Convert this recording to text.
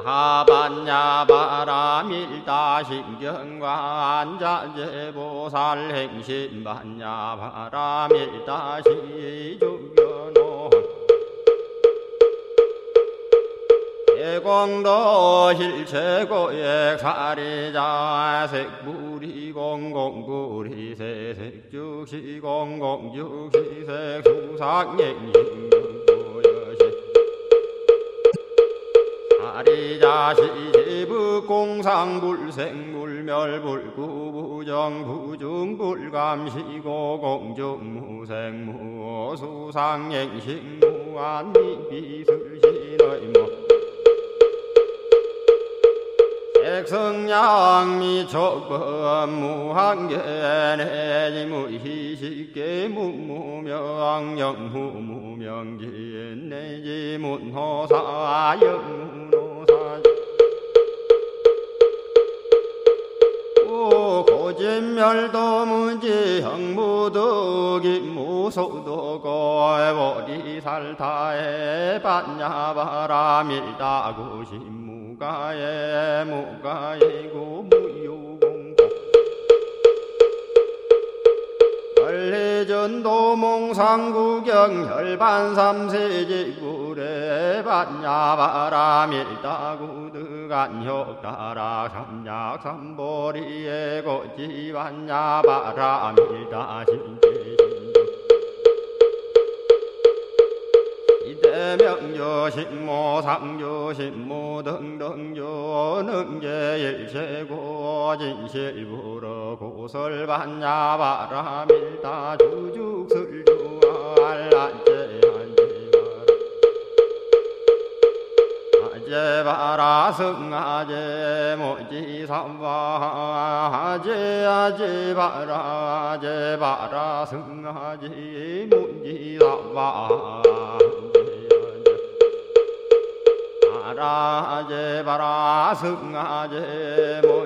하반야 바라밀다 신경과 안자제보살 행신반야 바라밀다 시주견호 대공도 실체고액 사리자 색불이 공공불이 세색죽시 공공죽시 색수상행신경보여시 사리자 시지부 공상불생불멸불 구부정부중불감시고 공중무생무 수상행신무안미비술신의무 백성양미촉법 무한계내지무희식계 무무명영무무명기내지문호사 영문호사 고진멸도문지 형무득이 무소도고해보리살타에 반야바라밀다구신무가에 무가이고 무유공고 원리전도몽상구경 혈반삼세지구래 반야바라밀다구득안효다라 삼약삼보리에 고지반야바라밀다 신제신도 이대명조신모 상조신모 등등조 능제일체고 진실부러 고설반야바라밀다 주죽설주알란제한제바라 아제바라 승아제 모지삼바 아제아제바라 아제바라 승아제 모지삼바 아라제바라 승아제